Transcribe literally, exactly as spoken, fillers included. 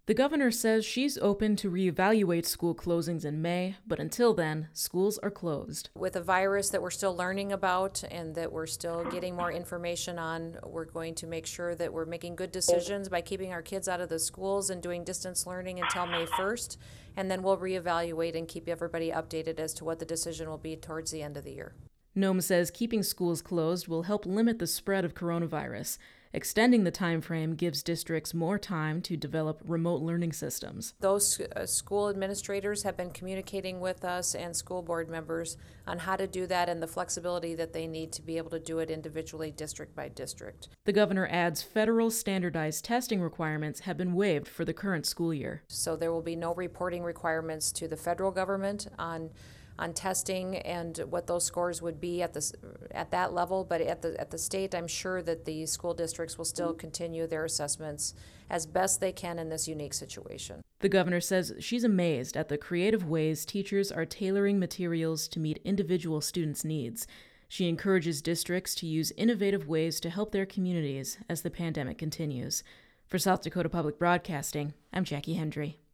The governor says she's open to reevaluate school closings in May, but until then, schools are closed. With a virus that we're still learning about and that we're still getting more information on, we're going to make sure that we're making good decisions by keeping our kids out of the schools and doing distance learning until May first, and then we'll reevaluate and keep everybody updated as to what the decision will be towards the end of the year. Nome says keeping schools closed will help limit the spread of coronavirus. Extending the time frame gives districts more time to develop remote learning systems. Those uh, school administrators have been communicating with us and school board members on how to do that and the flexibility that they need to be able to do it individually, district by district. The governor adds federal standardized testing requirements have been waived for the current school year. So there will be no reporting requirements to the federal government on on testing and what those scores would be at the at that level, but at the at the state, I'm sure that the school districts will still continue their assessments as best they can in this unique situation. The governor says she's amazed at the creative ways teachers are tailoring materials to meet individual students' needs. She encourages districts to use innovative ways to help their communities as the pandemic continues. For South Dakota Public Broadcasting, I'm Jackie Hendry.